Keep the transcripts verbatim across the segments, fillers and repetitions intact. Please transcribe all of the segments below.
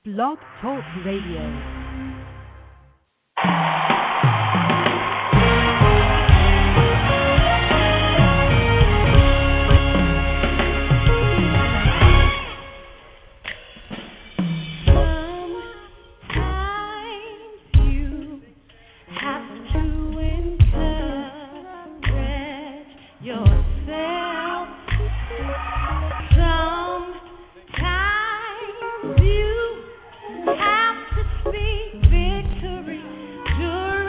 Blog Talk Radio. Have to speak victory during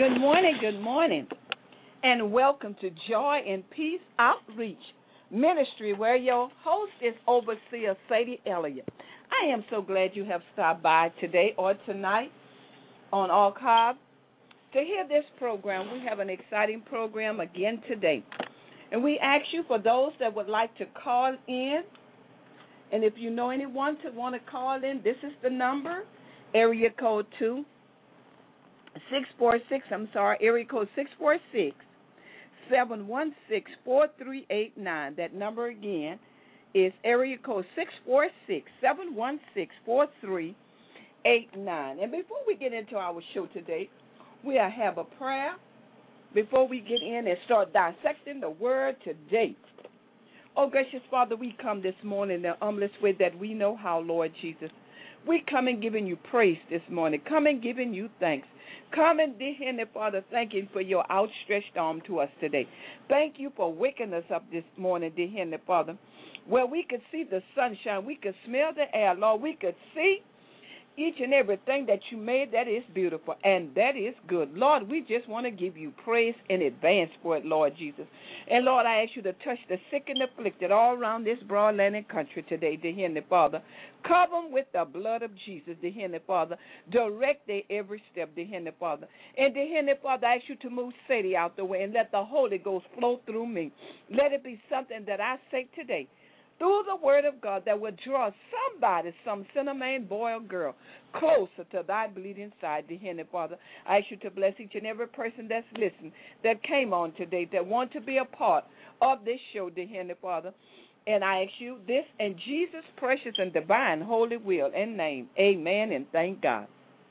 Good morning, good morning, and welcome to Joy and Peace Outreach Ministry, where your host is Overseer Sadie Elliott. I am so glad you have stopped by today or tonight on Archive to hear this program. We have an exciting program again today, and we ask you, for those that would like to call in, and if you know anyone to want to call in, this is the number, area code two. Six four six. I'm sorry. Area code six four six seven one six four three eight nine. That number again is area code six four six seven one six four three eight nine. And before we get into our show today, we'll have a prayer before we get in and start dissecting the word today. Oh, gracious Father, we come this morning the humblest way that we know how, Lord Jesus. We come and giving you praise this morning. Come and giving you thanks. Come and, dear Heavenly Father, thanking for your outstretched arm to us today. Thank you for waking us up this morning, dear Heavenly Father, where we could see the sunshine, we could smell the air, Lord. We could see each and everything that you made that is beautiful and that is good. Lord, we just want to give you praise in advance for it, Lord Jesus. And, Lord, I ask you to touch the sick and afflicted all around this broad land and country today, dear Heavenly Father. Cover them with the blood of Jesus, dear Heavenly Father. Direct their every step, dear Heavenly Father. And, dear Heavenly Father, I ask you to move Sadie out the way and let the Holy Ghost flow through me. Let it be something that I say today through the word of God that will draw somebody, some sinner man, boy or girl, closer to thy bleeding side, dear Heavenly Father. I ask you to bless each and every person that's listening, that came on today, that want to be a part of this show, dear Heavenly Father. And I ask you this in Jesus' precious and divine holy will and name. Amen and thank God.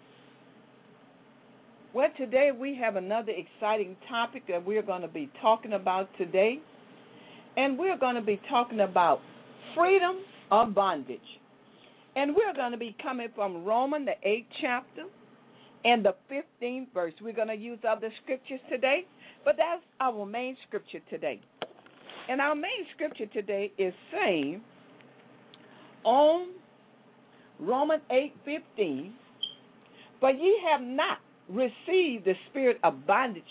Well, today we have another exciting topic that we're going to be talking about today. And we're going to be talking about freedom or bondage. And we're going to be coming from Romans, the eighth chapter, and the fifteenth verse. We're going to use other scriptures today, but that's our main scripture today. And our main scripture today is saying on Romans eight fifteen, but ye have not received the spirit of bondage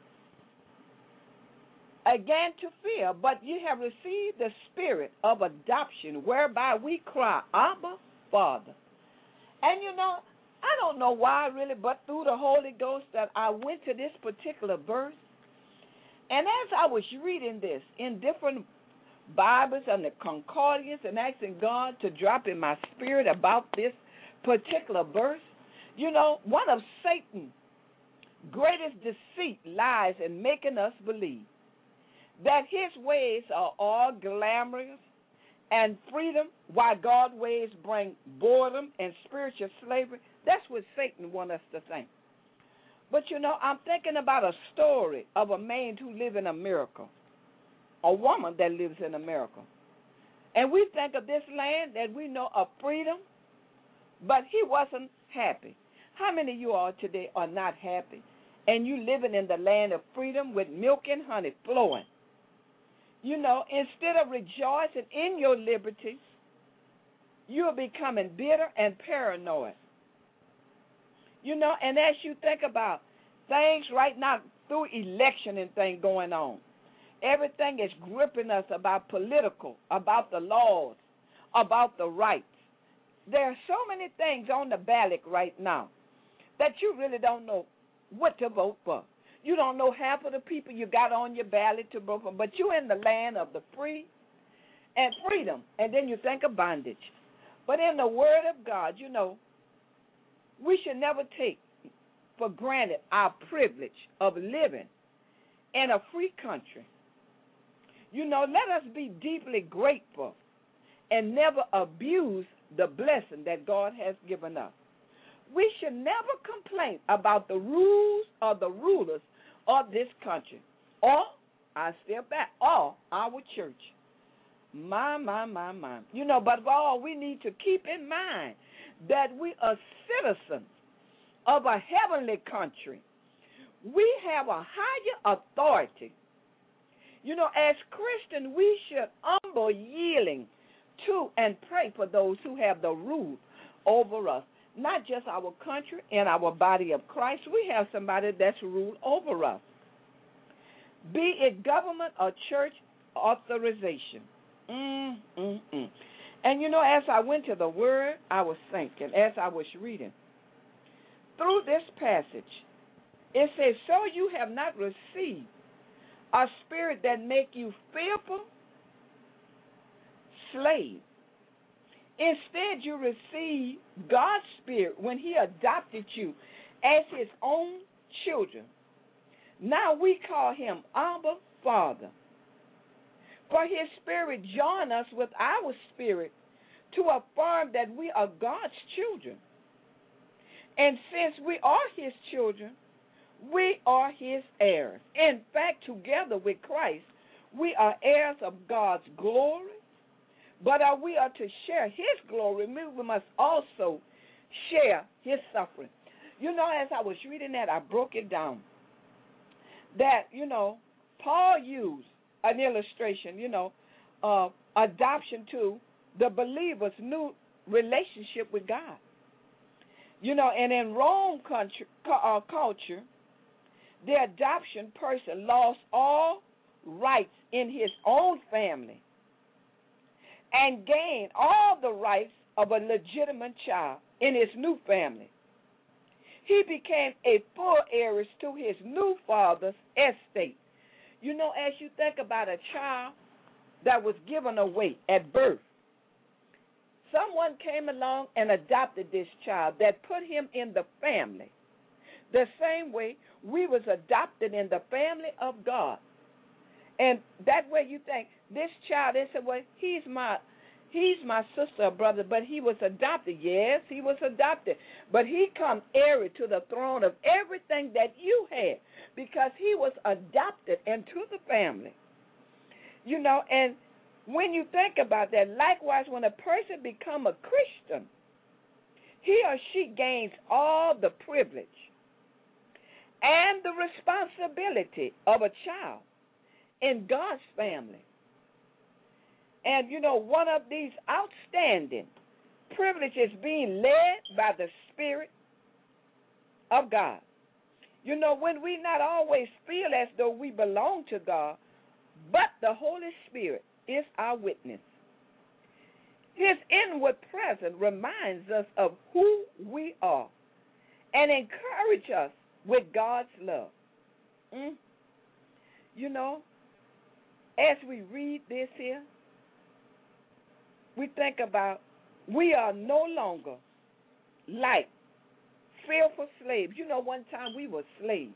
again to fear, but ye have received the spirit of adoption, whereby we cry, Abba, Father. And you know, I don't know why really, but through the Holy Ghost that I went to this particular verse. And as I was reading this in different Bibles and the concordance and asking God to drop in my spirit about this particular verse, you know, one of Satan's greatest deceit lies in making us believe that his ways are all glamorous and freedom, while God's ways bring boredom and spiritual slavery. That's what Satan wants us to think. But, you know, I'm thinking about a story of a man who lives in America, a woman that lives in America. And we think of this land that we know of freedom, but he wasn't happy. How many of you all today are not happy? And you living in the land of freedom with milk and honey flowing. You know, instead of rejoicing in your liberty, you are becoming bitter and paranoid. You know, and as you think about things right now through election and things going on, everything is gripping us about political, about the laws, about the rights. There are so many things on the ballot right now that you really don't know what to vote for. You don't know half of the people you got on your ballot to vote for, but you're in the land of the free and freedom, and then you think of bondage. But in the Word of God, you know, we should never take for granted our privilege of living in a free country. You know, let us be deeply grateful and never abuse the blessing that God has given us. We should never complain about the rules or the rulers of this country, or, I step back, or our church. My, my, my, my. You know, but all we need to keep in mind that we are citizens of a heavenly country. We have a higher authority. You know, as Christians, we should humble yielding to and pray for those who have the rule over us. not just our country and our body of Christ. We have somebody that's ruled over us, be it government or church authorization. Mm, mm, mm. And you know, as I went to the Word, I was thinking, as I was reading, through this passage, it says, so you have not received a spirit that make you fearful slave. Instead, you receive God's Spirit when He adopted you as His own children. Now we call Him Abba, Father. For His Spirit join us with our spirit to affirm that we are God's children. And since we are His children, we are His heirs. In fact, together with Christ, we are heirs of God's glory. But uh, we are to share His glory. We must also share His suffering. You know, as I was reading that, I broke it down. That, you know, Paul used an illustration, you know, of adoption to the believer's new relationship with God. You know, and in Rome country, uh, culture, the adoption person lost all rights in his own family and gained all the rights of a legitimate child in his new family. He became a full heir to his new father's estate. You know, as you think about a child that was given away at birth, someone came along and adopted this child that put him in the family. The same way we was adopted in the family of God. And that way you think, this child, they said, well, he's my he's my sister or brother, but he was adopted. Yes, he was adopted. But he come heir to the throne of everything that you had because he was adopted into the family. You know, and when you think about that, likewise, when a person become a Christian, he or she gains all the privilege and the responsibility of a child in God's family. And, you know, one of these outstanding privileges being led by the Spirit of God. You know, when we not always feel as though we belong to God, but the Holy Spirit is our witness. His inward presence reminds us of who we are and encourages us with God's love. Mm? You know, as we read this here, we think about we are no longer like fearful slaves. You know, one time we were slaves.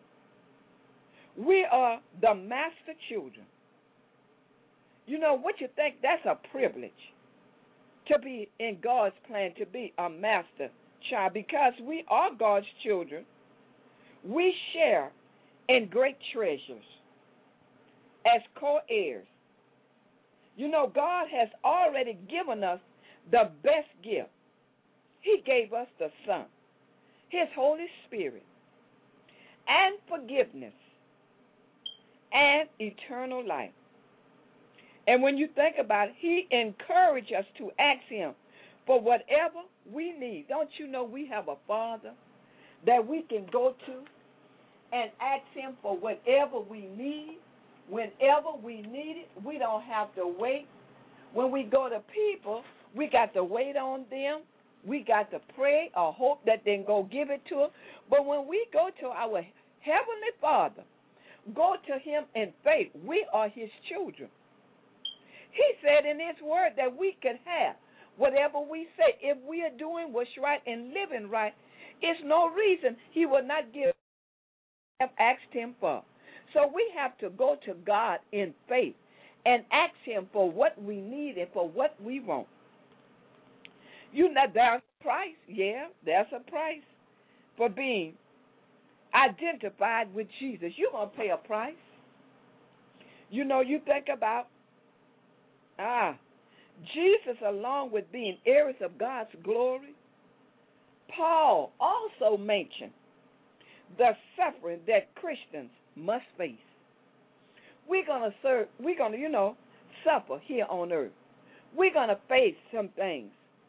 We are the master children. You know, what you think, that's a privilege to be in God's plan, to be a master child, because we are God's children. We share in great treasures as co-heirs. You know, God has already given us the best gift. He gave us the Son, His Holy Spirit, and forgiveness, and eternal life. And when you think about it, He encouraged us to ask Him for whatever we need. Don't you know we have a Father that we can go to and ask Him for whatever we need? Whenever we need it, we don't have to wait. When we go to people, we got to wait on them. We got to pray or hope that they go give it to us. But when we go to our Heavenly Father, go to Him in faith, we are His children. He said in His word that we could have whatever we say. If we are doing what's right and living right, it's no reason He will not give have asked Him for. So we have to go to God in faith and ask Him for what we need and for what we want. You know, there's a price. Yeah, there's a price for being identified with Jesus. You're going to pay a price. You know, you think about, ah, Jesus, along with being heirs of God's glory, Paul also mentioned the suffering that Christians must face. We're gonna serve. We're gonna, you know, suffer here on earth. We're gonna face some things.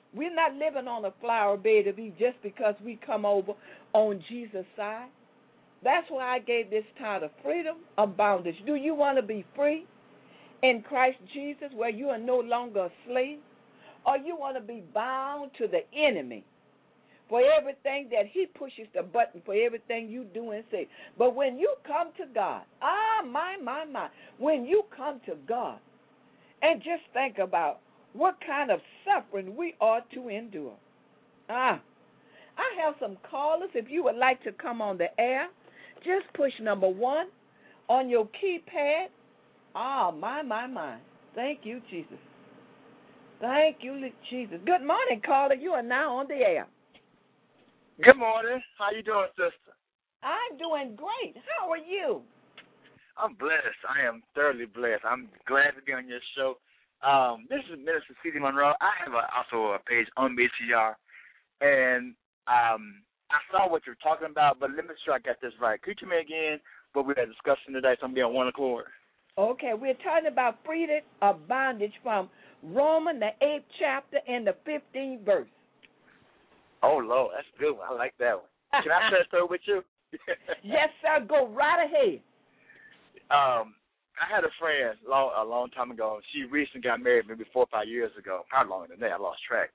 We're not living on a flower bed of Eve just because we come over on Jesus' side. That's why I gave this title, Freedom of Bondage. Do you want to be free in Christ Jesus, where you are no longer a slave? Or you want to be bound to the enemy for everything that he pushes the button for everything you do and say? But when you come to God, ah, my, my, my, when you come to God and just think about what kind of suffering we are to endure. Ah, I have some callers. If you would like to come on the air, just push number one on your keypad. Ah, my, my, my. Thank you, Jesus. Thank you, Jesus. Good morning, caller. You are now on the air. Good morning. How you doing, sister? I'm doing great. How are you? I'm blessed. I am thoroughly blessed. I'm glad to be on your show. Um, this is Minister C D Monroe. I have a, also a page on B T R, and um, I saw what you're talking about, but let me make sure I got this right. Could you tell me again what we are discussing today so I'm being on one accord? Okay, we're talking about freedom of bondage from Romans, the eighth chapter and the fifteenth verse. Oh, Lord, that's a good one. I like that one. Can I share a story with you? Yes, sir. Go right ahead. Um, I had a friend long, a long time ago. She recently got married maybe four or five years ago. Probably longer than that. I lost track.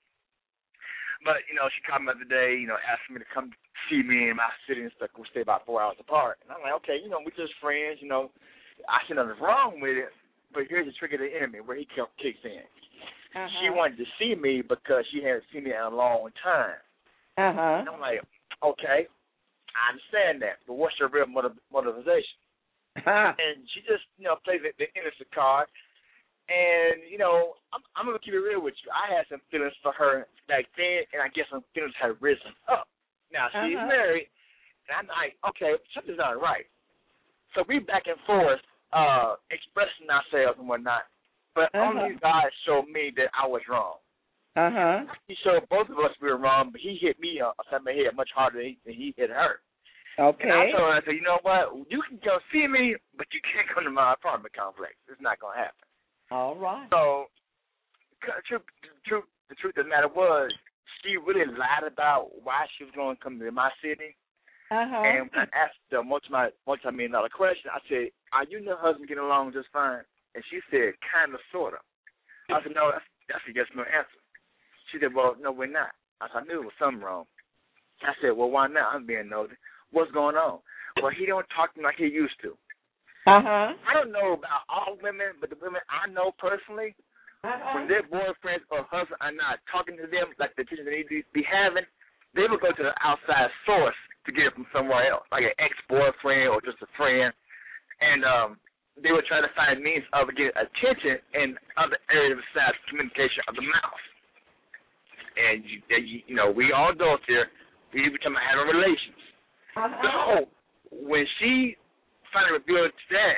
But, you know, she called me the other day, you know, asking me to come see me in my city and stuff. We stay about four hours apart. And I'm like, okay, you know, we're just friends, you know. I see nothing wrong with it, but here's the trick of the enemy where he kicks in. Uh-huh. She wanted to see me because she hadn't seen me in a long time. Uh-huh. And I'm like, okay, I understand that, but what's your real motiv- motivation? Uh-huh. And she just, you know, plays the, the innocent card. And, you know, I'm, I'm going to keep it real with you. I had some feelings for her back then, and I guess some feelings had risen up. Now, she's uh-huh. married, and I'm like, okay, something's not right. So we back and forth uh, expressing ourselves and whatnot, but uh-huh. only God showed me that I was wrong. Uh-huh. He showed both of us we were wrong, but he hit me uh, upside my head much harder than he, than he hit her. Okay. And I told her, I said, you know what, you can go see me, but you can't come to my apartment complex. It's not going to happen. All right. So the truth, the truth, the truth of the matter was, she really lied about why she was going to come to my city. Uh-huh. And when I asked her multi multi-million dollar question, I said, are you and your husband getting along just fine? And she said, kind of, sort of. I said, no, that's, that's a yes, no answer. She said, well, no, we're not. I said, I knew there was something wrong. I said, well, why not? I'm being nosy. What's going on? Well, he don't talk to me like he used to. Uh-huh. I don't know about all women, but the women I know personally, uh-huh. when their boyfriends or husbands are not talking to them like the teachers they need to be having, they will go to the outside source to get it from somewhere else, like an ex-boyfriend or just a friend. And um, they would try to find means of getting attention in other areas besides communication of the mouth. And, you, you, you know, we all adults here, we every time I have relations. Uh-huh. So when she finally revealed that,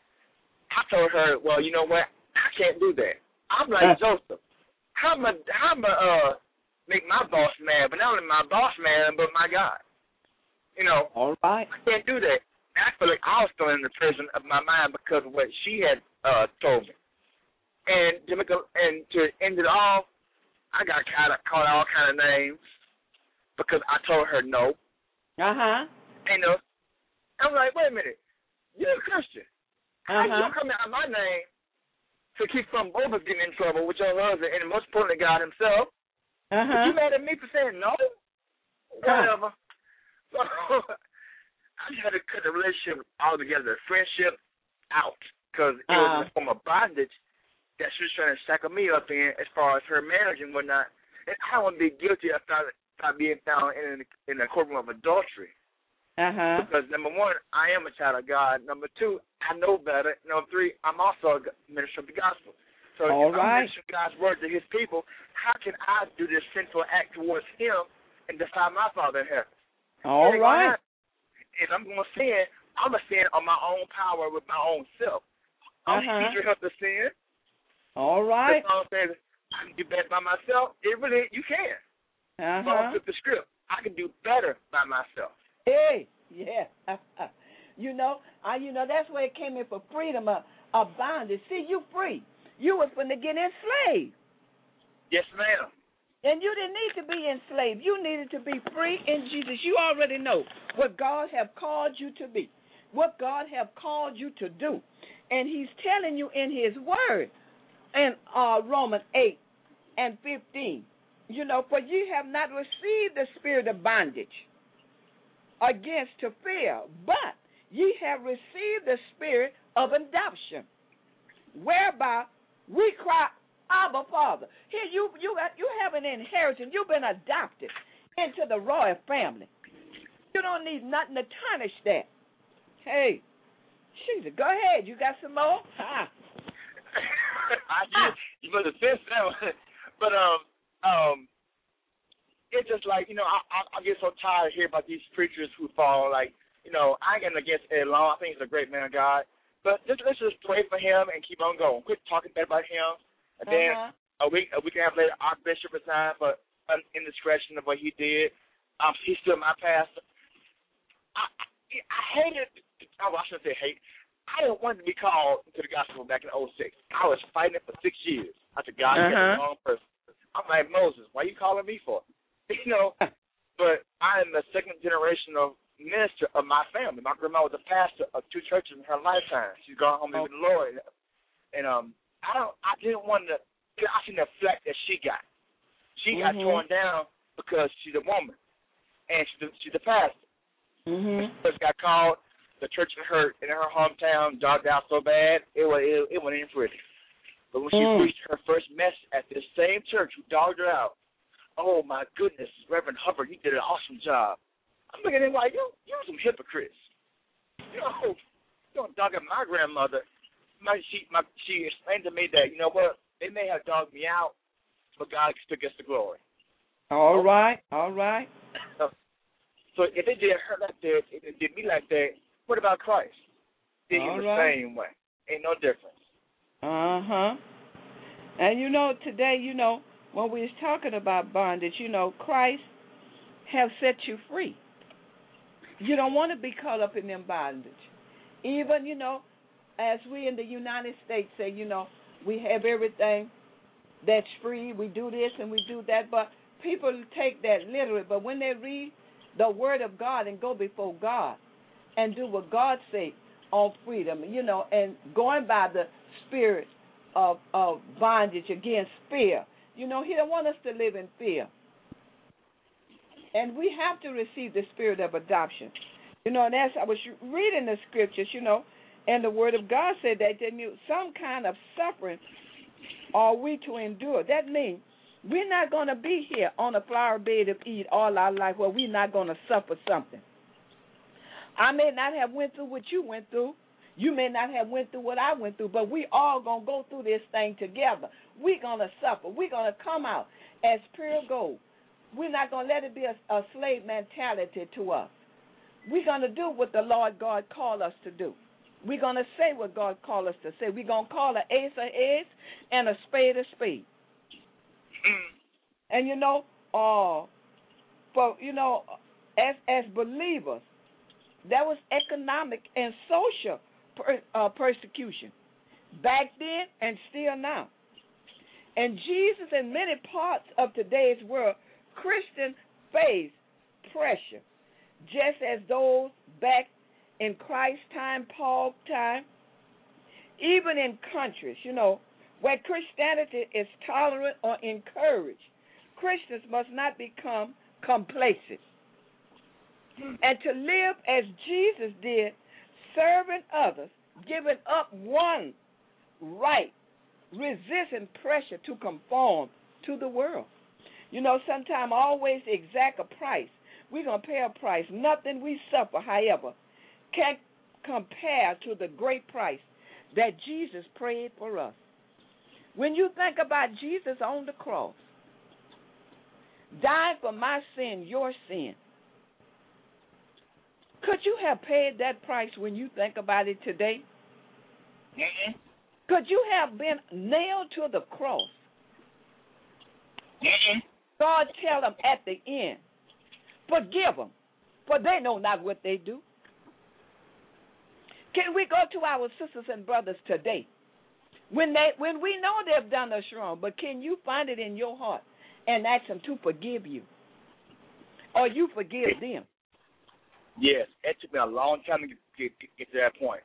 I told her, well, you know what? I can't do that. I'm like uh-huh. Joseph. How am I, how am I uh, make my boss mad, but not only my boss mad, but my God. You know, all right. I can't do that. I feel like I was still in the prison of my mind because of what she had uh, told me. And to, make a, and to end it all, I got caught, called all kind of names because I told her no. Uh-huh. You know, I'm like, wait a minute. You're a Christian. How uh-huh. you coming out of my name to keep from both of us getting in trouble with your husband and most importantly God himself? Uh-huh. But you mad at me for saying no? Whatever. So I just had to cut the relationship altogether, the friendship out, because it uh-huh. was a form of bondage that she was trying to shackle me up in as far as her marriage and whatnot. And I don't want to be guilty of not being found in, in the courtroom of adultery. Uh-huh. Because, number one, I am a child of God. Number two, I know better. Number three, I'm also a minister of the gospel. So All if right. I'm ministering God's word to his people, how can I do this sinful act towards him and defy my Father in heaven? All right. If I'm going to sin, I'm going to sin on my own power with my own self. I'm uh-huh. teaching her to sin. All right. The song says, I can do better by myself. It really, you can. Uh-huh. So flip the script. I can do better by myself. Hey, yeah. you know, I, you know, that's where it came in for freedom of, of bondage. See, you free. You was going to get enslaved. Yes, ma'am. then you didn't need to be enslaved. You needed to be free in Jesus. You already know what God have called you to be, what God have called you to do. And he's telling you in his word in uh, Romans eight and fifteen, you know, for ye have not received the spirit of bondage against to fear, but ye have received the spirit of adoption, whereby we cry, Abba, Father. Here you you got you have an inheritance. You've been adopted into the royal family. You don't need nothing to tarnish that. Hey, Jesus, go ahead. You got some more? Ah. I just, you must have said that. But um um it's just like, you know, I, I I get so tired of hearing about these preachers who fall. Like, you know, I ain't getting against Ed Long. I think he's a great man of God. But just, let's just pray for him and keep on going. Quit talking bad about him. And then uh-huh. a week a week and a half later, our bishop resigned for an indiscretion of what he did. Um, he's still my pastor. I I, I hated. Oh, I shouldn't say hate. I didn't want to be called to the gospel back in oh six. I was fighting it for six years. I said, God, uh-huh. you're the wrong person. I'm like, Moses, why are you calling me for? You know, but I am the second generation of minister of my family. My grandma was a pastor of two churches in her lifetime. She's gone home to be with the Lord. And um, I don't. I didn't want to. I seen the flack that she got. She got mm-hmm. torn down because she's a woman, and she's a, she's a pastor. Mm-hmm. First got called. The church in her in her hometown dogged out so bad it was it, it went in pretty. But when she mm. preached her first message at this same church who dogged her out, oh my goodness, Reverend Hubbard, he did an awesome job. I'm looking at him like, you you're some hypocrites. You know, you don't dog at my grandmother. My she my she explained to me that, you know what, they may have dogged me out, but God still gets the glory. All so, right, all right. So, so if it did her like that, if it did me like that, what about Christ? Did him the right. same way. Ain't no difference. Uh-huh. And, you know, today, you know, when we was talking about bondage, you know, Christ have set you free. You don't want to be caught up in them bondage. Even, you know, as we in the United States say, you know, we have everything that's free. We do this and we do that. But people take that literally. But when they read the Word of God and go before God and do what God say on freedom, you know, and going by the spirit of, of bondage against fear. You know, he don't want us to live in fear. And we have to receive the spirit of adoption. You know, and as I was reading the scriptures, you know, and the Word of God said that they knew some kind of suffering are we to endure. That means we're not going to be here on a flower bed of Eve all our life where we're not going to suffer something. I may not have went through what you went through. You may not have went through what I went through, but we all going to go through this thing together. We're going to suffer. We're going to come out as pure gold. We're not going to let it be a, a slave mentality to us. We're going to do what the Lord God called us to do. We're going to say what God called us to say. We're going to call an ace an ace and a spade a spade. And, you know, uh, for, you know, as as believers, there was economic and social per, uh, persecution back then and still now. And Jesus, in many parts of today's world, Christians face pressure, just as those back in Christ's time, Paul's time, even in countries, you know, where Christianity is tolerant or encouraged, Christians must not become complacent. And to live as Jesus did, serving others, giving up one right, resisting pressure to conform to the world. You know, sometimes always exact a price. We're going to pay a price. Nothing we suffer, however, can compare to the great price that Jesus paid for us. When you think about Jesus on the cross, dying for my sin, your sin, could you have paid that price when you think about it today? Mm-hmm. Could you have been nailed to the cross? Mm-hmm. God tell them at the end, forgive them, for they know not what they do. Can we go to our sisters and brothers today? When they, when we know they've done us wrong, but can you find it in your heart and ask them to forgive you, or you forgive them. Yes, it took me a long time to get, get, get to that point.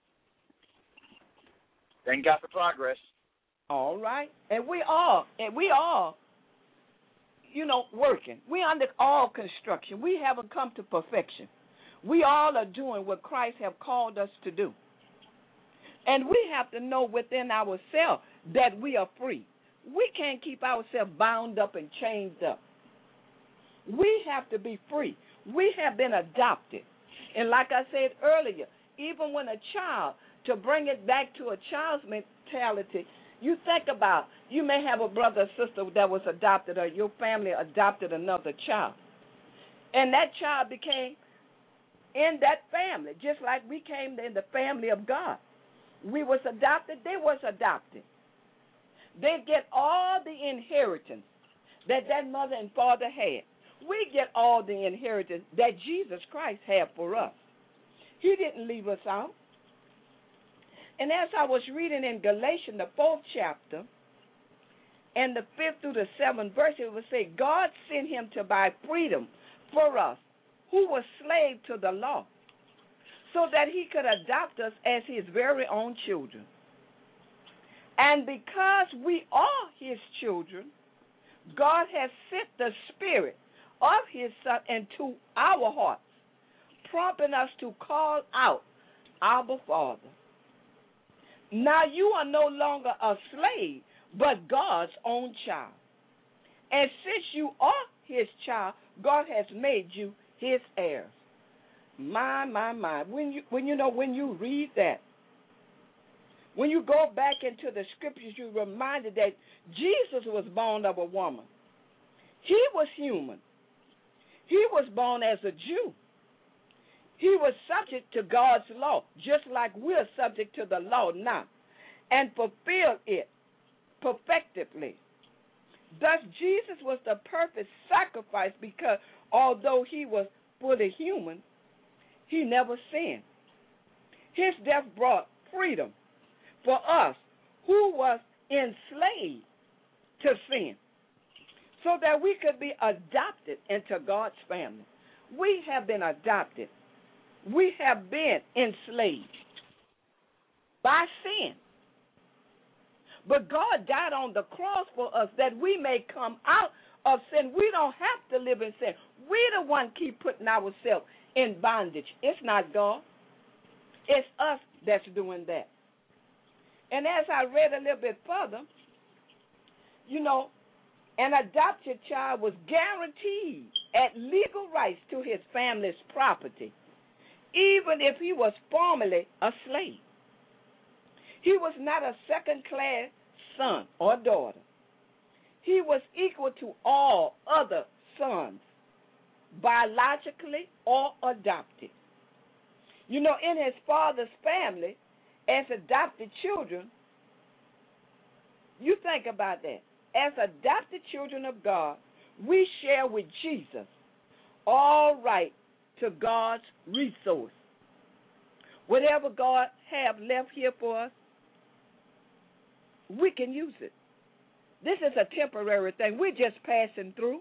Thank God for progress. All right, and we are, and we are, you know, working. We under all construction. We haven't come to perfection. We all are doing what Christ have called us to do. And we have to know within ourselves that we are free. We can't keep ourselves bound up and chained up. We have to be free. We have been adopted. And like I said earlier, even when a child, to bring it back to a child's mentality, you think about, you may have a brother or sister that was adopted, or your family adopted another child. And that child became in that family, just like we came in the family of God. We was adopted, they was adopted. They get all the inheritance that that mother and father had. We get all the inheritance that Jesus Christ had for us. He didn't leave us out. And as I was reading in Galatians, the fourth chapter, and the fifth through the seventh verse, it would say, God sent him to buy freedom for us, who were slaves to the law, so that he could adopt us as his very own children. And because we are his children, God has sent the Spirit of his Son into our hearts, prompting us to call out, Abba, Father. Now you are no longer a slave, but God's own child. And since you are his child, God has made you his heirs. My, my, my. When you, when you know, when you read that, when you go back into the scriptures, you're reminded that Jesus was born of a woman. He was human. He was born as a Jew. He was subject to God's law, just like we're subject to the law now, and fulfilled it perfectively. Thus, Jesus was the perfect sacrifice because although he was fully human, he never sinned. His death brought freedom for us who was enslaved to sin, so that we could be adopted into God's family. We have been adopted. We have been enslaved by sin. But God died on the cross for us that we may come out of sin. We don't have to live in sin. We're the one keep putting ourselves in bondage. It's not God. It's us that's doing that. And as I read a little bit further, you know, an adopted child was guaranteed at legal rights to his family's property, even if he was formerly a slave. He was not a second-class son or daughter. He was equal to all other sons, biologically or adopted. You know, in his father's family, as adopted children, you think about that. As adopted children of God, we share with Jesus all right to God's resource. Whatever God have left here for us, we can use it. This is a temporary thing. We're just passing through.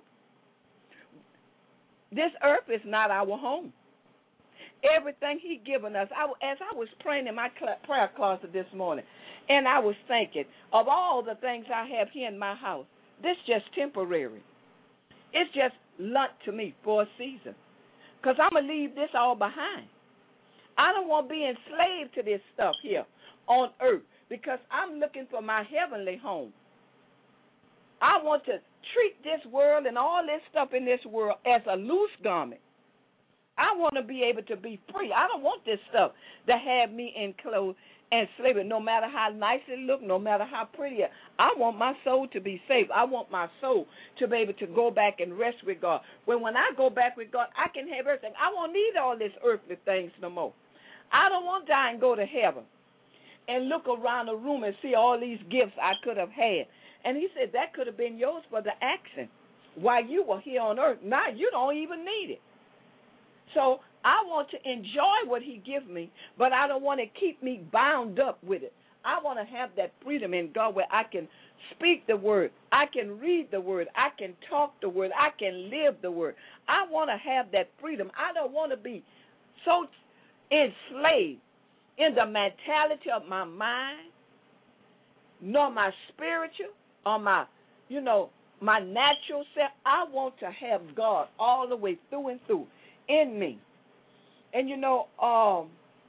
This earth is not our home. Everything he given us. I, as I was praying in my cl- prayer closet this morning, and I was thinking of all the things I have here in my house, this just temporary. It's just luck to me for a season, because I'm going to leave this all behind. I don't want to be enslaved to this stuff here on earth, because I'm looking for my heavenly home. I want to treat this world and all this stuff in this world as a loose garment. I want to be able to be free. I don't want this stuff to have me enclosed and slavery, no matter how nice it look, no matter how pretty it. I want my soul to be safe. I want my soul to be able to go back and rest with God. When when I go back with God, I can have everything. I won't need all these earthly things no more. I don't want to die and go to heaven and look around the room and see all these gifts I could have had. And he said that could have been yours for the action while you were here on earth. Now you don't even need it. So I want to enjoy what he gives me, but I don't want to keep me bound up with it. I want to have that freedom in God where I can speak the word, I can read the word, I can talk the word, I can live the word. I want to have that freedom. I don't want to be so enslaved in the mentality of my mind, nor my spiritual, or my, you know, my natural self. I want to have God all the way through and through in me. And you know, um,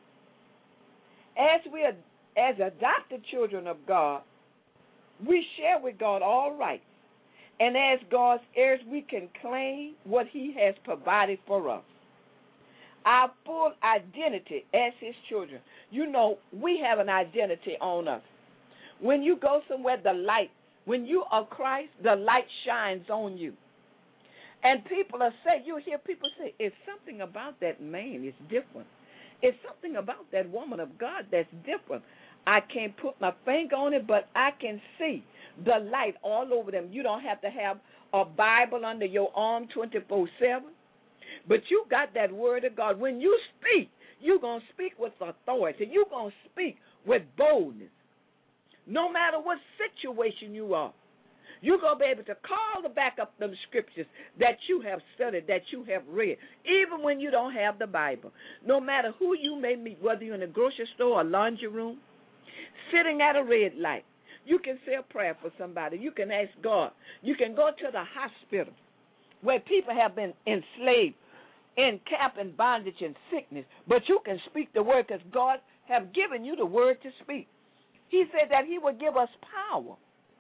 as we are, as adopted children of God, we share with God all rights. And as God's heirs, we can claim what he has provided for us. Our full identity as his children. You know, we have an identity on us. When you go somewhere, the light, when you are Christ, the light shines on you. And people are saying, you hear people say, it's something about that man, it's different. It's something about that woman of God that's different. I can't put my finger on it, but I can see the light all over them. You don't have to have a Bible under your arm twenty-four seven, but you got that word of God. When you speak, you're going to speak with authority. You're going to speak with boldness. No matter what situation you are, you're going to be able to call the back up the scriptures that you have studied, that you have read, even when you don't have the Bible. No matter who you may meet, whether you're in a grocery store or laundry room, sitting at a red light, you can say a prayer for somebody. You can ask God. You can go to the hospital where people have been enslaved, encamped in bondage and sickness, but you can speak the word because God have given you the word to speak. He said that he would give us power.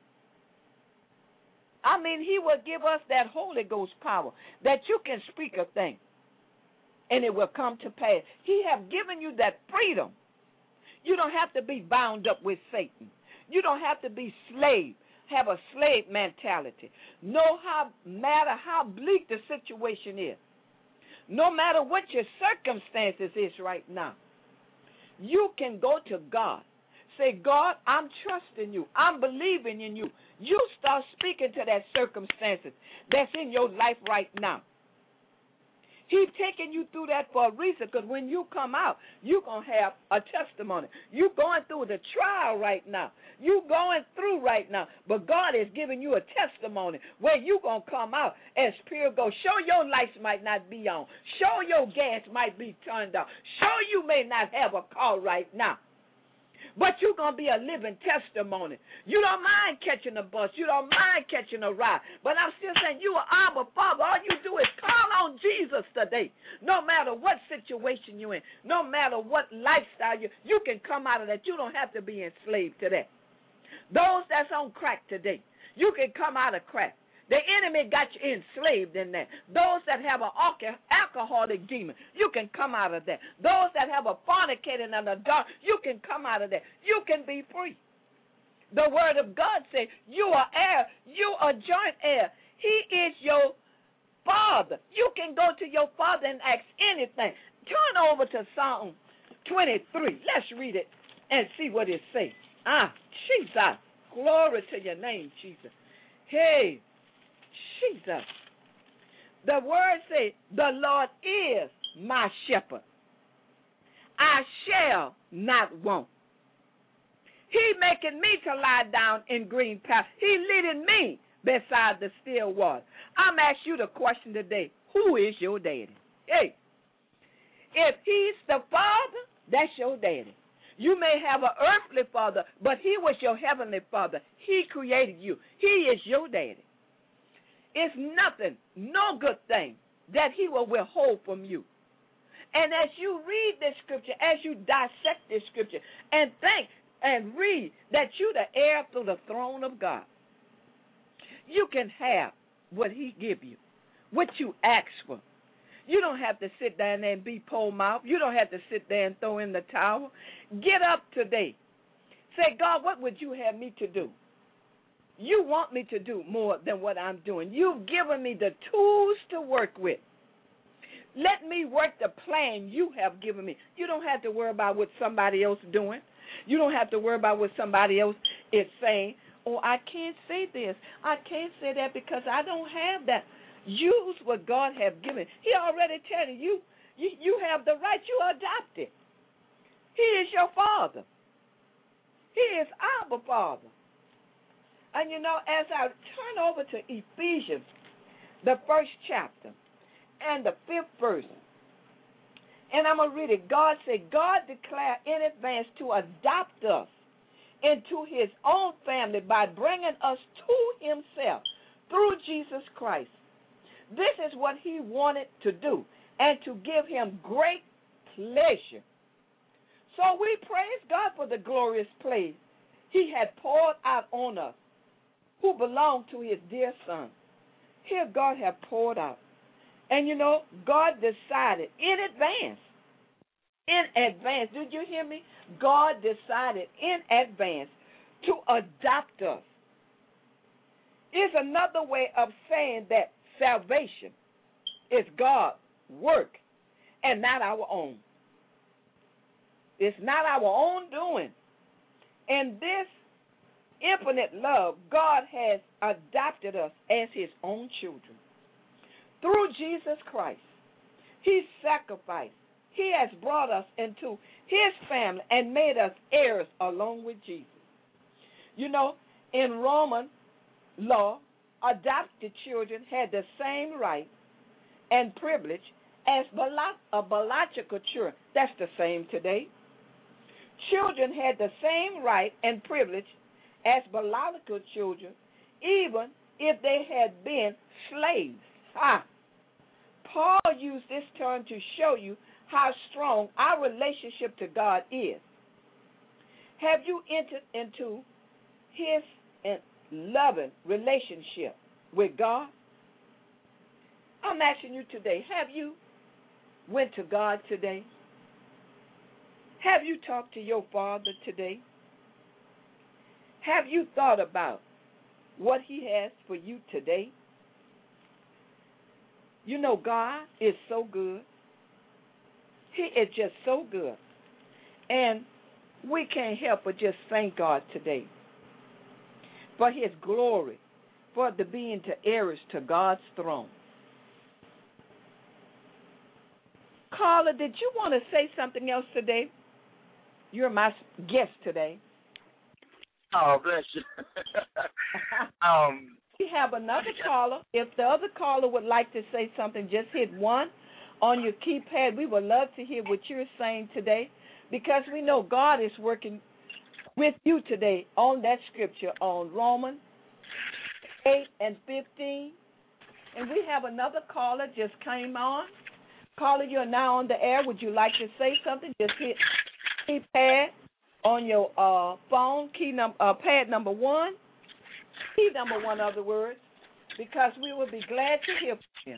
I mean, he will give us that Holy Ghost power, that you can speak a thing, and it will come to pass. He have given you that freedom. You don't have to be bound up with Satan. You don't have to be slave, have a slave mentality. No how, matter how bleak the situation is, no matter what your circumstances is right now, you can go to God. Say, God, I'm trusting you. I'm believing in you. You start speaking to that circumstances that's in your life right now. He's taking you through that for a reason, because when you come out, you're going to have a testimony. You're going through the trial right now. You're going through right now, but God is giving you a testimony where you're going to come out as pure gold. Show your lights might not be on. Show your gas might be turned off. Show you may not have a car right now, but you're going to be a living testimony. You don't mind catching a bus. You don't mind catching a ride. But I'm still saying you are Abba Father. All you do is call on Jesus today. No matter what situation you're in, no matter what lifestyle you you can come out of that. You don't have to be enslaved to that. Those that's on crack today, you can come out of crack. The enemy got you enslaved in that. Those that have an alcoholic demon, you can come out of that. Those that have a fornicator and a dog, you can come out of that. You can be free. The word of God says you are heir. You are joint heir. He is your father. You can go to your father and ask anything. Turn over to Psalm twenty-three. Let's read it and see what it says. Ah, Jesus. Glory to your name, Jesus. Hey. Jesus. The word says, the Lord is my shepherd. I shall not want. He making me to lie down in green pastures. He leading me beside the still water. I'm asking you the question today, who is your daddy? Hey, if he's the father, that's your daddy. You may have an earthly father, but he was your heavenly father. He created you. He is your daddy. It's nothing, no good thing that he will withhold from you. And as you read this scripture, as you dissect this scripture, and think and read that you're the heir through the throne of God, you can have what he give you, what you ask for. You don't have to sit down there and be pole mouth. You don't have to sit there and throw in the towel. Get up today. Say, God, what would you have me to do? You want me to do more than what I'm doing. You've given me the tools to work with. Let me work the plan you have given me. You don't have to worry about what somebody else is doing. You don't have to worry about what somebody else is saying. Oh, I can't say this. I can't say that because I don't have that. Use what God has given. He already telling you, you, you have the right. You are adopted. He is your father. He is our Father. And you know, as I turn over to Ephesians, the first chapter, and the fifth verse, and I'm going to read it. God said, God declared in advance to adopt us into his own family by bringing us to himself through Jesus Christ. This is what he wanted to do, and to give him great pleasure. So we praise God for the glorious place he had poured out on us, who belong to his dear Son. Here God had poured out. And you know, God decided in advance, in advance, did you hear me? God decided in advance to adopt us. It's another way of saying that salvation is God's work and not our own. It's not our own doing. And this infinite love, God has adopted us as his own children. Through Jesus Christ, he sacrificed. He has brought us into his family and made us heirs along with Jesus. You know, in Roman law, adopted children had the same right and privilege as a biological children. That's the same today. Children had the same right and privilege as biological children, even if they had been slaves. Ah. Paul used this term to show you how strong our relationship to God is. Have you entered into his loving relationship with God? I'm asking you today, have you went to God today? Have you talked to your Father today? Have you thought about what he has for you today? You know, God is so good. He is just so good. And we can't help but just thank God today for his glory, for the being to heirs to God's throne. Carla, did you want to say something else today? You're my guest today. Oh, bless you. um, we have another caller. If the other caller would like to say something, just hit one on your keypad. We would love to hear what you're saying today, because we know God is working with you today on that scripture on Romans eight and fifteen. And we have another caller just came on. Caller, you're now on the air. Would you like to say something? Just hit keypad on your uh, phone, key num- uh, pad number one, key number one, other words, because we will be glad to hear from you.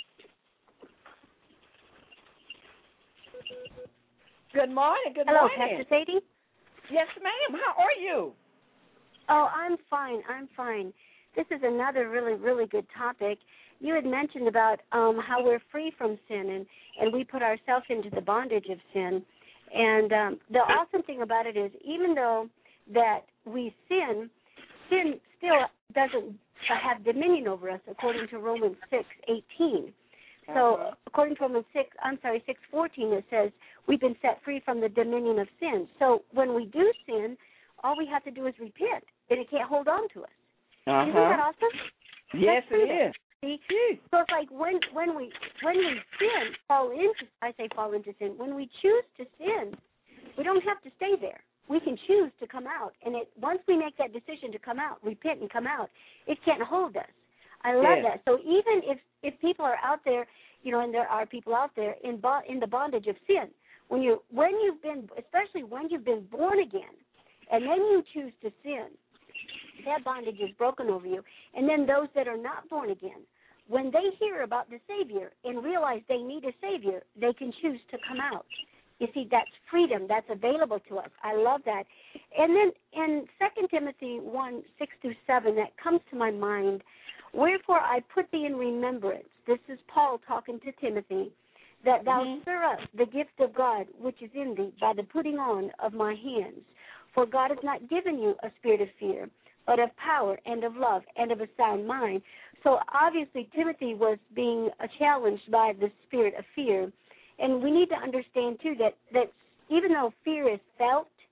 Good morning. Good Hello, morning. Pastor Sadie? Yes, ma'am. How are you? Oh, I'm fine. I'm fine. This is another really, really good topic. You had mentioned about um, how we're free from sin, and, and we put ourselves into the bondage of sin. And um, the awesome thing about it is, even though that we sin, sin still doesn't have dominion over us, according to Romans six eighteen. So, uh-huh. according to Romans six, I'm sorry, six fourteen, it says we've been set free from the dominion of sin. So, when we do sin, all we have to do is repent, and it can't hold on to us. Uh-huh. Isn't that awesome? Yes, That's it is. See? So it's like when when we when we sin, fall into I say fall into sin. When we choose to sin, we don't have to stay there. We can choose to come out, and it once we make that decision to come out, repent and come out, it can't hold us. I love yes. that. So even if if people are out there, you know, and there are people out there in bo- in the bondage of sin, when you when you've been, especially when you've been born again, and then you choose to sin, that bondage is broken over you. And then those that are not born again, when they hear about the Savior and realize they need a Savior, they can choose to come out. You see, that's freedom. That's available to us. I love that. And then in Second Timothy one, six through seven, that comes to my mind, wherefore I put thee in remembrance. This is Paul talking to Timothy, that thou mm-hmm. stir up the gift of God which is in thee by the putting on of my hands. For God has not given you a spirit of fear, but of power and of love and of a sound mind. So obviously Timothy was being challenged by the spirit of fear. And we need to understand, too, that, that even though fear is felt,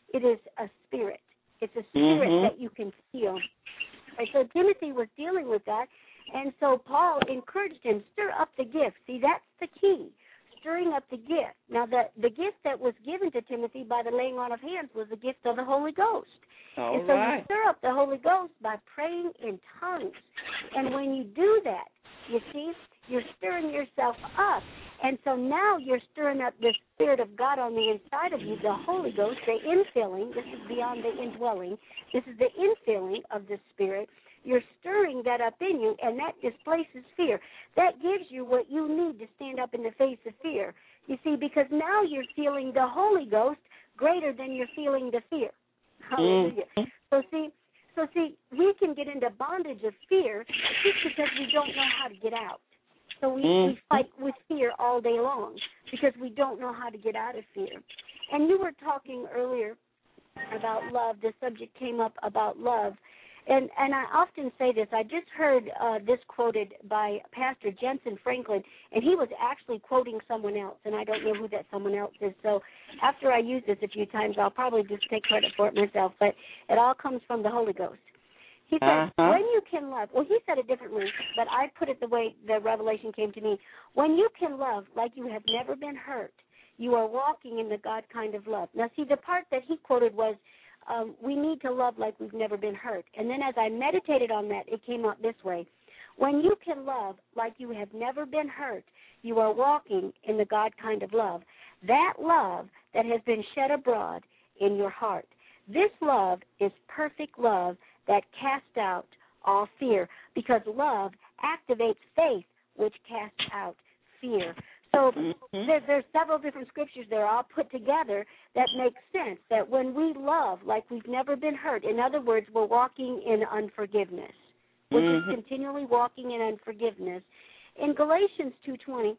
It is a spirit. It's a spirit mm-hmm. that you can feel. And so Timothy was dealing with that, and so Paul encouraged him, stir up the gift. See, that's the key, stirring up the gift. Now, the, the gift that was given to Timothy by the laying on of hands was the gift of the Holy Ghost. All and so right. you stir up the Holy Ghost by praying in tongues. And when you do that, you see, you're stirring yourself up. And so now you're stirring up the Spirit of God on the inside of you, the Holy Ghost, the infilling. This is beyond the indwelling. This is the infilling of the Spirit. You're stirring that up in you, and that displaces fear. That gives you what you need to stand up in the face of fear. You see, because now you're feeling the Holy Ghost greater than you're feeling the fear. Hallelujah. Mm-hmm. So see, so see, we can get into bondage of fear just because we don't know how to get out. So we, mm-hmm. we fight with fear all day long because we don't know how to get out of fear. And you were talking earlier about love. The subject came up about love. And and I often say this. I just heard uh, this quoted by Pastor Jensen Franklin, and he was actually quoting someone else, and I don't know who that someone else is. So after I use this a few times, I'll probably just take credit for it myself, but it all comes from the Holy Ghost. He said, uh-huh. when you can love, well, he said it differently, but I put it the way the revelation came to me. When you can love like you have never been hurt, you are walking in the God kind of love. Now, see, the part that he quoted was, um, we need to love like we've never been hurt. And then as I meditated on that, it came out this way. When you can love like you have never been hurt, you are walking in the God kind of love. That love that has been shed abroad in your heart. This love is perfect love that casts out all fear, because love activates faith, which casts out fear. So mm-hmm. there, there's several different scriptures there all put together that make sense, that when we love like we've never been hurt, in other words, we're walking in unforgiveness, which mm-hmm. is continually walking in unforgiveness. In Galatians two twenty,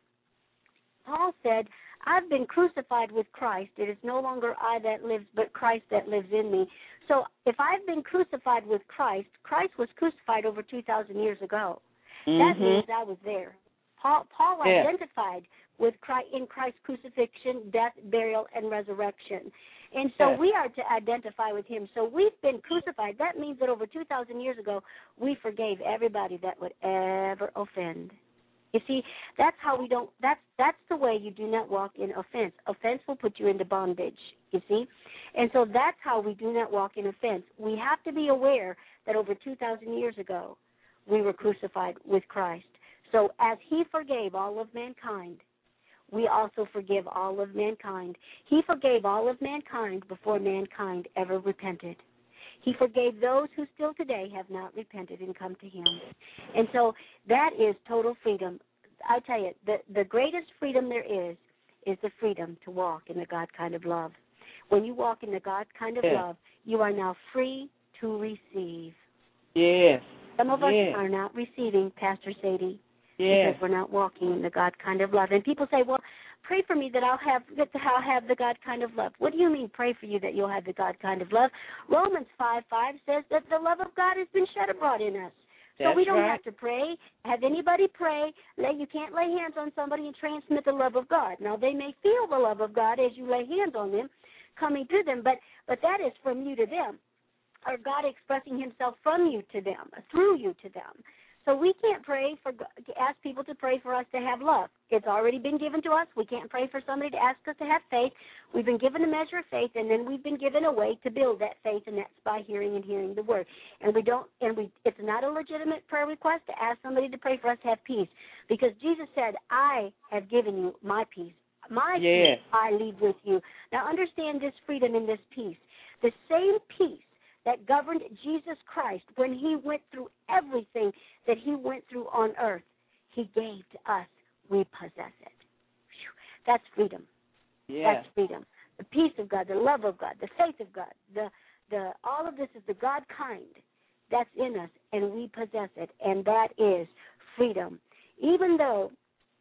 Paul said, I've been crucified with Christ. It is no longer I that lives, but Christ that lives in me. So if I've been crucified with Christ, Christ was crucified over two thousand years ago. Mm-hmm. That means I was there. Paul, Paul yeah. identified with Christ, in Christ's crucifixion, death, burial, and resurrection. And so yeah. we are to identify with him. So we've been crucified. That means that over two thousand years ago, we forgave everybody that would ever offend. You see, that's how we don't, that's that's the way you do not walk in offense. Offense will put you into bondage, you see. And so that's how we do not walk in offense. We have to be aware that over two thousand years ago, we were crucified with Christ. So as he forgave all of mankind, we also forgive all of mankind. He forgave all of mankind before mankind ever repented. He forgave those who still today have not repented and come to him. And so that is total freedom. I tell you, the, the greatest freedom there is is the freedom to walk in the God kind of love. When you walk in the God kind of yeah. love, you are now free to receive. Yes. Some of us yes. are not receiving, Pastor Sadie, yes. because we're not walking in the God kind of love. And people say, well, pray for me that I'll have that I'll have the God kind of love. What do you mean, pray for you that you'll have the God kind of love? Romans five five says that the love of God has been shed abroad in us. So That's we don't right. have to pray, have anybody pray. You can't lay hands on somebody and transmit the love of God. Now, they may feel the love of God as you lay hands on them, coming to them, but, but that is from you to them, or God expressing himself from you to them, through you to them. So we can't pray for, ask people to pray for us to have love. It's already been given to us. We can't pray for somebody to ask us to have faith. We've been given a measure of faith, and then we've been given a way to build that faith, and that's by hearing and hearing the word. And we don't, and we, it's not a legitimate prayer request to ask somebody to pray for us to have peace, because Jesus said, I have given you my peace. My yes. peace I leave with you. Now understand this freedom and this peace. The same peace that governed Jesus Christ when he went through everything that he went through on earth, he gave to us. We possess it. Whew. That's freedom. Yeah. That's freedom. The peace of God, the love of God, the faith of God, the the all of this is the God kind that's in us, and we possess it, and that is freedom. Even though,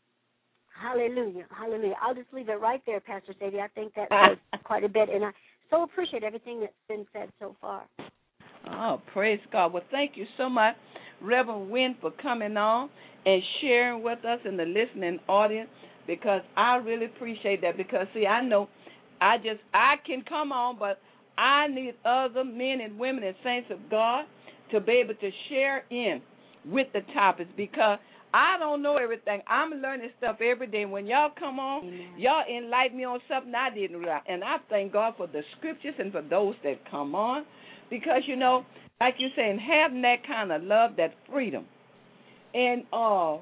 hallelujah, hallelujah. I'll just leave it right there, Pastor Sadie. I think that was quite a bit, and I so appreciate everything that's been said so far. Oh, praise God. Well, thank you so much, Reverend Wynn, for coming on and sharing with us in the listening audience, because I really appreciate that. Because, see, I know I just, I can come on, but I need other men and women and saints of God to be able to share in with the topics because I don't know everything. I'm learning stuff every day. When y'all come on, Amen. Y'all enlighten me on something I didn't realize. And I thank God for the scriptures and for those that come on because, you know, like you're saying, having that kind of love, that freedom. And, uh,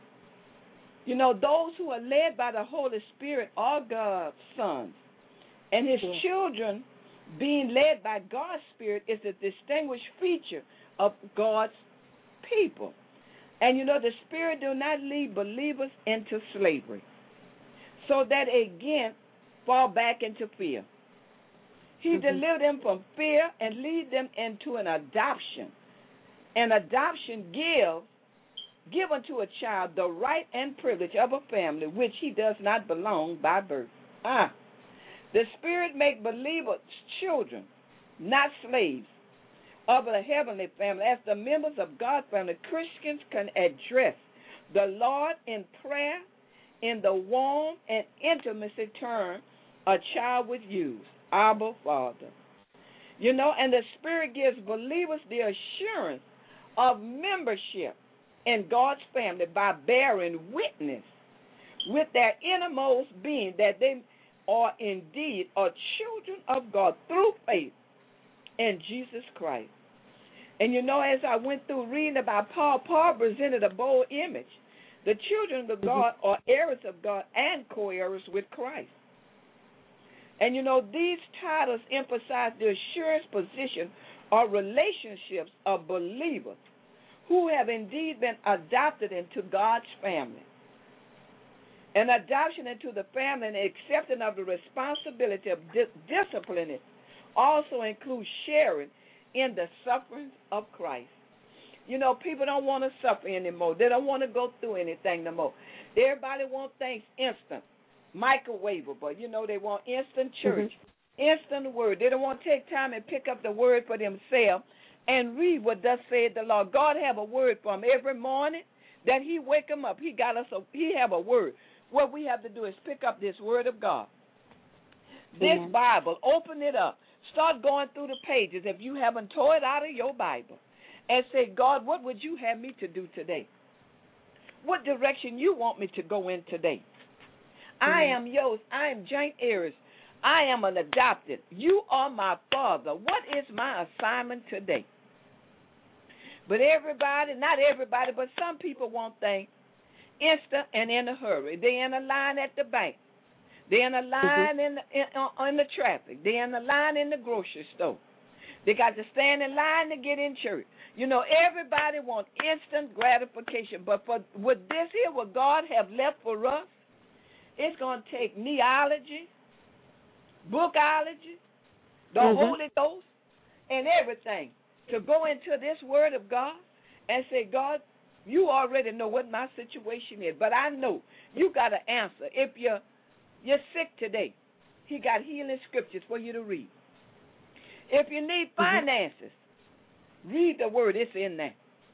you know, those who are led by the Holy Spirit are God's sons. And his yeah. children being led by God's Spirit is a distinguished feature of God's people. And, you know, the Spirit do not lead believers into slavery so that, again, fall back into fear. He mm-hmm. delivered them from fear and lead them into an adoption. An adoption gives given to a child the right and privilege of a family which he does not belong by birth. Ah, the Spirit make believers children, not slaves, of the heavenly family. As the members of God's family, Christians can address the Lord in prayer in the warm and intimacy term a child would use, Abba, Father. You know, and the Spirit gives believers the assurance of membership in God's family by bearing witness with their innermost being that they are indeed are children of God through faith in Jesus Christ. And you know, as I went through reading about Paul, Paul presented a bold image. The children of God are heirs of God and co-heirs with Christ. And you know, these titles emphasize the assurance position or relationships of believers who have indeed been adopted into God's family. An adoption into the family and acceptance of the responsibility of di- disciplining also includes sharing in the sufferings of Christ. You know, people don't want to suffer anymore. They don't want to go through anything no more. Everybody wants things instant, microwavable. You know, they want instant church, mm-hmm. instant word. They don't want to take time and pick up the word for themselves and read what thus said the Lord. God have a word for them every morning that he wake them up. He got us. A, he have a word. What we have to do is pick up this word of God, this mm-hmm. Bible, open it up. Start going through the pages if you haven't tore it out of your Bible and say, God, what would you have me to do today? What direction you want me to go in today? Mm-hmm. I am yours. I am Jane Ayers. I am an adopted. You are my father. What is my assignment today? But everybody, not everybody, but some people want things instant and in a hurry. They're in a line at the bank. They're in a line mm-hmm. in, the, in, in the traffic. They're in a line in the grocery store. They got to stand in line to get in church. You know, everybody wants instant gratification. But for with this here, what God have left for us, it's going to take neology, bookology, the mm-hmm. Holy Ghost, and everything to go into this word of God and say, God, you already know what my situation is, but I know you got an answer. If you're You're sick today, he got healing scriptures for you to read. If you need finances, mm-hmm. read the word. It's in there.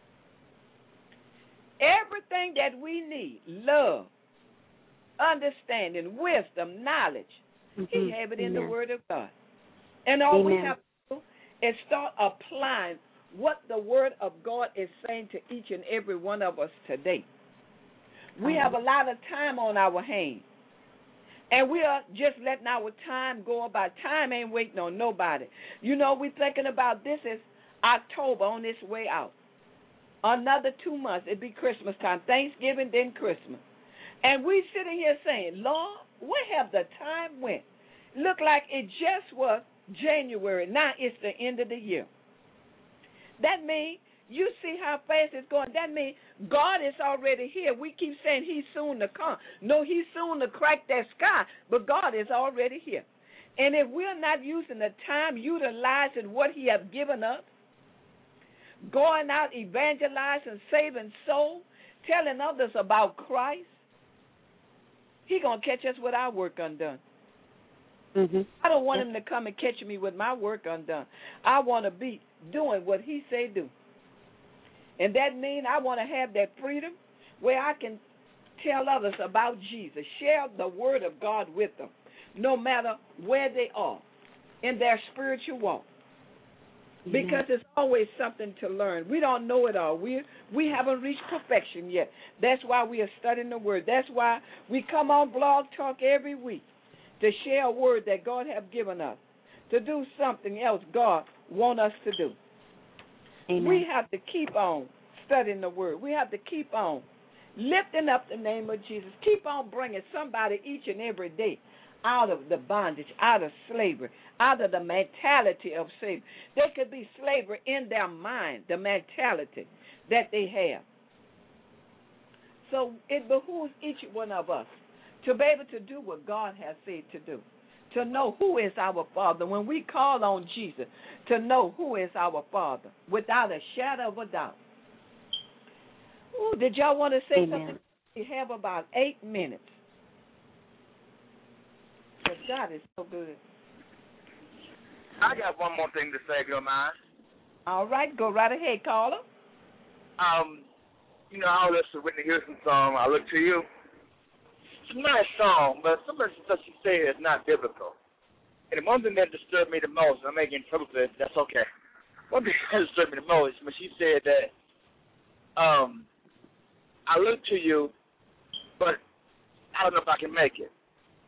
Everything that we need, love, understanding, wisdom, knowledge, mm-hmm. he have it in Amen. The word of God. And all Amen. We have to do is start applying what the word of God is saying to each and every one of us today. We mm-hmm. have a lot of time on our hands. And we are just letting our time go by. Time ain't waiting on nobody. You know, we're thinking about this is October on its way out. Another two months, it'd be Christmas time. Thanksgiving, then Christmas. And we sitting here saying, Lord, where have the time went? Look like it just was January. Now it's the end of the year. That means you see how fast it's going. That means God is already here. We keep saying he's soon to come. No, he's soon to crack that sky, but God is already here. And if we're not using the time, utilizing what he has given us, going out, evangelizing, saving souls, telling others about Christ, he's going to catch us with our work undone. Mm-hmm. I don't want him to come and catch me with my work undone. I want to be doing what he say do. And that means I want to have that freedom where I can tell others about Jesus, share the word of God with them, no matter where they are. in their spiritual walk. Amen. Because it's always something to learn. We don't know it all. We we haven't reached perfection yet. That's why we are studying the Word. That's why we come on Blog Talk every week to share a word that God has given us, to do something else God wants us to do. Amen. We have to keep on studying the Word. We have to keep on lifting up the name of Jesus. Keep on bringing somebody each and every day out of the bondage, out of slavery, out of the mentality of slavery. There could be slavery in their mind, the mentality that they have. So it behooves each one of us to be able to do what God has said to do, to know who is our Father. When we call on Jesus, to know who is our Father without a shadow of a doubt. Ooh, did y'all want to say Amen. something? We have about eight minutes. But God is so good. I got one more thing to say, if you don't mind. All right, go right ahead, caller. Um, you know, I listen to Whitney Houston song, I Look to You. It's a nice song, but some of the stuff she said is not biblical. And the one thing that disturbed me the most, and I'm making trouble with it, that's okay. One thing that disturbed me the most when she said that, um, I look to you, but I don't know if I can make it.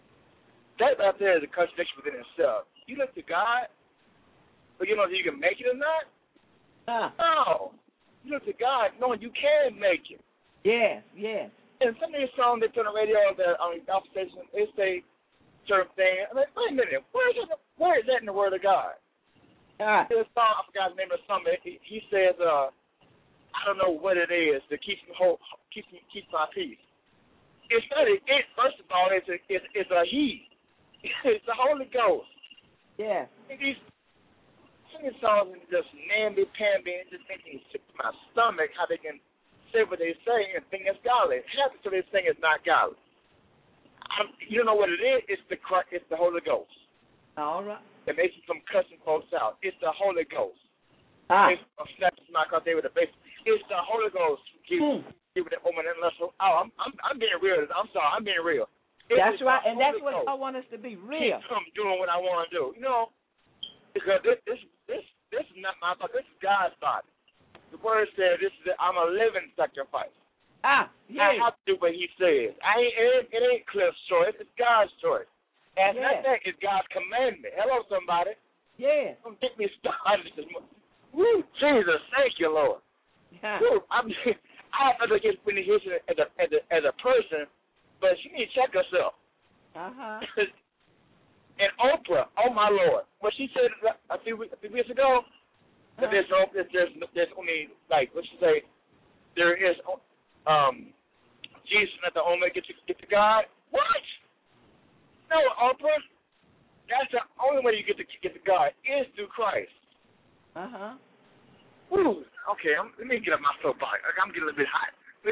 That right there is a contradiction within itself. You look to God, but you don't know if you can make it or not? Uh, No. You look to God knowing you can make it. yes, yes. And some of these songs they put on the radio that on the gospel station, they say certain things. I'm like, wait a minute, where is that, where is that in the Word of God? All right. There's a song, I forgot the name of the song, but he, he says, uh, I don't know what it is to keep me whole, keep me keep my peace. It's not a it. First of all, it's a it's, it's a he. It's the Holy Ghost. Yes. These singing songs and just namby pamby and just making me sick to my stomach. How they can say what they say and think it's godly. Half of they sing is not godly. I'm, you don't know what it is. It's the it's the Holy Ghost. All right. That makes you from cussing folks out. It's the Holy Ghost. Ah. It's not because they were the base. It's the Holy Ghost giving Hmm. that woman that lust. Oh, I'm I'm I'm being real. I'm sorry. I'm being real. It That's is right, the and that's Holy what Ghost. I want us to be real. Keep from doing what I want to do. You know, because this this this this is not my body. This is God's body. The Word says this is a, I'm a living sacrifice. Ah, I yeah. have to do what He says. I ain't it ain't, it ain't Cliff's choice. It's God's choice. And Yeah. not that it's God's commandment. Hello, somebody. Yeah. Don't get me started. Woo, Jesus, thank you, Lord. Yeah. Woo, I'm, I have to get Whitney Houston as a, as a as a person, but she need to check herself. Uh-huh. And Oprah, oh my Lord, what she said a few a few weeks ago, that there's no there's there's, there's only like what she say, there is um Jesus at the only get to get to God. What? No, Oprah. That's the only way you get to get to God is through Christ. Uh-huh. Woo. Okay, I'm, let me get up my soapbox. I'm getting a little bit hot.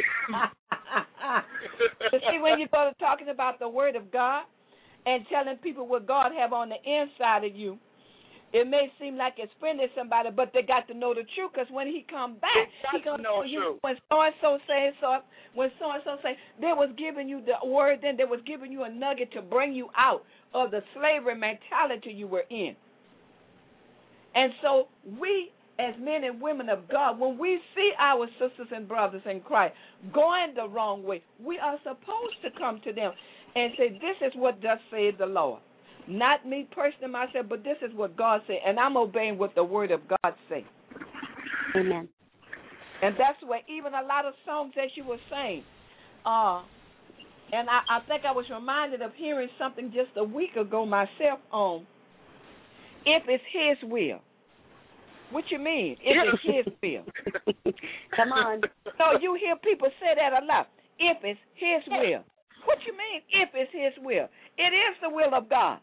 You see, when you go to talking about the Word of God and telling people what God have on the inside of you, it may seem like it's friendly to somebody, but they got to know the truth. Because when he come back, he gonna know you, truth. when so and so says so, when so and so say they was giving you the word, then they was giving you a nugget to bring you out of the slavery mentality you were in. And so we, as men and women of God, when we see our sisters and brothers in Christ going the wrong way, we are supposed to come to them and say, this is what thus saith the Lord. Not me personally myself, but this is what God said, and I'm obeying what the Word of God says. Amen. And that's where even a lot of songs that you were saying, uh, and I, I think I was reminded of hearing something just a week ago myself on, if it's His will. What you mean, if it's His will? Come on. No, you hear people say that a lot. If it's His will. What you mean, if it's His will? It is the will of God.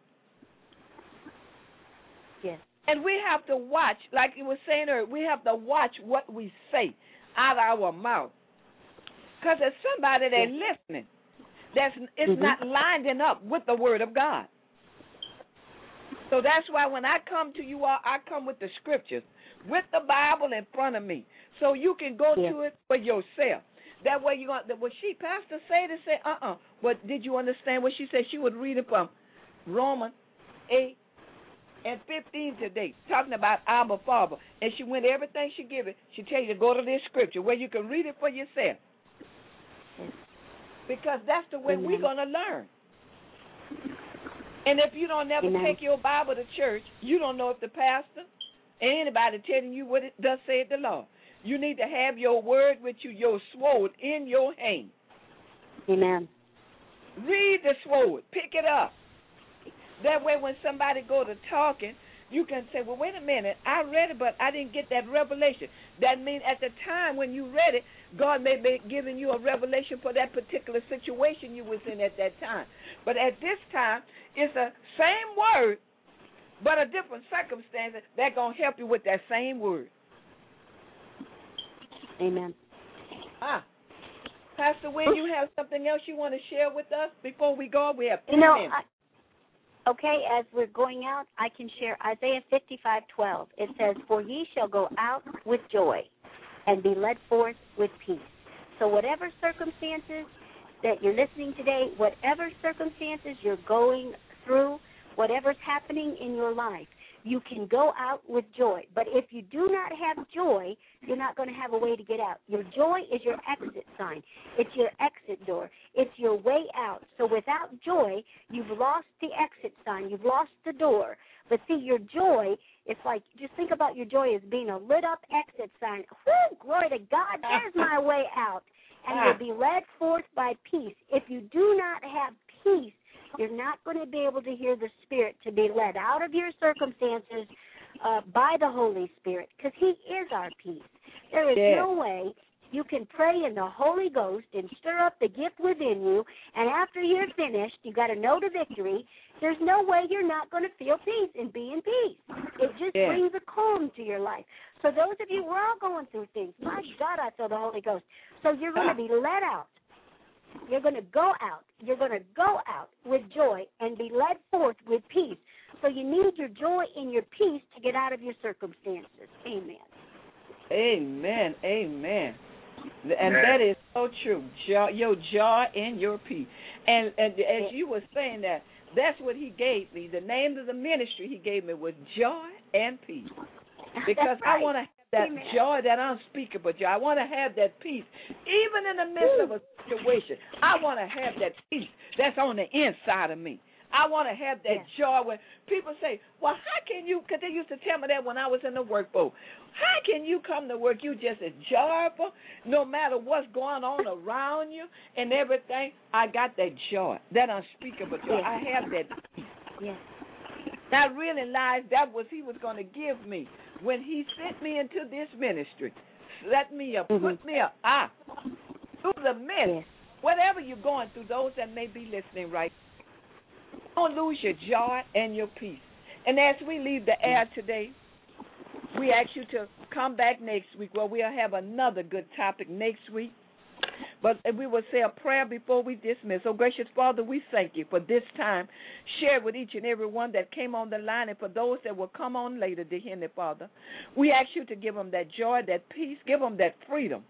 Yes. And we have to watch, like you were saying earlier, we have to watch what we say out of our mouth. Because there's somebody that's yes. listening that's it's mm-hmm. not lining up with the Word of God. So that's why when I come to you all, I come with the Scriptures, with the Bible in front of me, so you can go yes. to it for yourself. That way you're going to, what she, Pastor, say to say, uh-uh. But did you understand what she said? She would read it from Romans eight and fifteen today, talking about Abba Father. And she went everything she give it. She tell you to go to this scripture where you can read it for yourself. Because that's the way Amen. We're going to learn. And if you don't never Amen. Take your Bible to church, you don't know if the pastor and anybody telling you what it does say the Lord. You need to have your word with you, your sword in your hand. Amen. Read the sword. Pick it up. That way when somebody go to talking, you can say, well, wait a minute, I read it, but I didn't get that revelation. That means at the time when you read it, God may be giving you a revelation for that particular situation you was in at that time. But at this time, it's the same word, but a different circumstance that's going to help you with that same word. Amen. Ah. Pastor Wynn, you have something else you want to share with us before we go? We have two you know, minutes. I, okay, as we're going out, I can share Isaiah fifty-five twelve. It says, for ye shall go out with joy and be led forth with peace. So whatever circumstances that you're listening today, whatever circumstances you're going through, whatever's happening in your life, you can go out with joy. But if you do not have joy, you're not going to have a way to get out. Your joy is your exit sign. It's your exit door. It's your way out. So without joy, you've lost the exit sign. You've lost the door. But see, your joy, it's like, just think about your joy as being a lit-up exit sign. Whoo, glory to God, there's my way out. And you'll be led forth by peace. If you do not have peace, you're not going to be able to hear the Spirit to be led out of your circumstances uh, by the Holy Spirit, because He is our peace. There is yeah. no way you can pray in the Holy Ghost and stir up the gift within you, and after you're finished, you got to know the victory. There's no way you're not going to feel peace and be in peace. It just yeah. brings a calm to your life. So those of you, we're all going through things. My God, I feel the Holy Ghost. So you're going to be let out. You're going to go out. You're going to go out with joy and be led forth with peace. So you need your joy and your peace to get out of your circumstances. Amen. Amen. Amen. And that is so true. Joy, your joy and your peace. And, and as you were saying that, that's what He gave me. The name of the ministry He gave me was Joy and Peace. Because right. I want to have that Amen. Joy, that unspeakable joy. I want to have that peace. Even in the midst of a situation, I want to have that peace that's on the inside of me. I want to have that yeah. joy when people say, well, how can you, because they used to tell me that when I was in the workboat, how can you come to work, you just as joyful, no matter what's going on around you and everything? I got that joy, that unspeakable joy. Yeah. I have that peace. Yeah. I realized that was He was going to give me when He sent me into this ministry. Let me up, mm-hmm. put me up, ah, through the midst, yeah. whatever you're going through, those that may be listening right now. Don't lose your joy and your peace. And as we leave the air today, we ask you to come back next week where we'll have another good topic next week. But we will say a prayer before we dismiss. Oh, gracious Father, we thank you for this time shared with each and every one that came on the line, and for those that will come on later, dear Heavenly Father. We ask you to give them that joy, that peace, give them that freedom.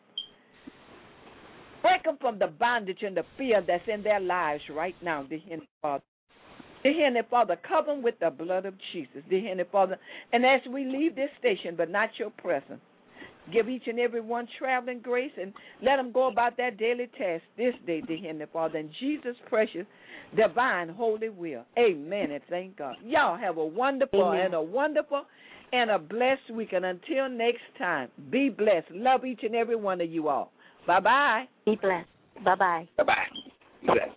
Break them from the bondage and the fear that's in their lives right now, dear Heavenly Father. Dear Heavenly Father, cover them with the blood of Jesus, dear Heavenly Father. And as we leave this station, but not your presence, give each and every one traveling grace and let them go about their daily task this day, dear Heavenly Father. In Jesus' precious, divine, holy will. Amen and thank God. Y'all have a wonderful Amen. and a wonderful and a blessed week. And until next time, be blessed. Love each and every one of you all. Bye-bye. Be blessed. Bye-bye. Bye-bye. Be blessed.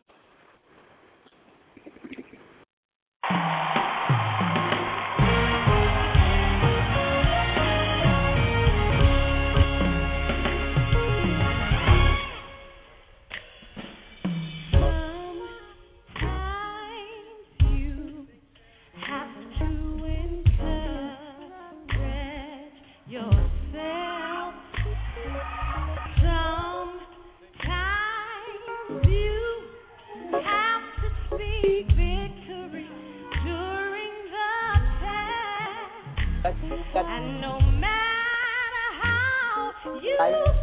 And no matter how you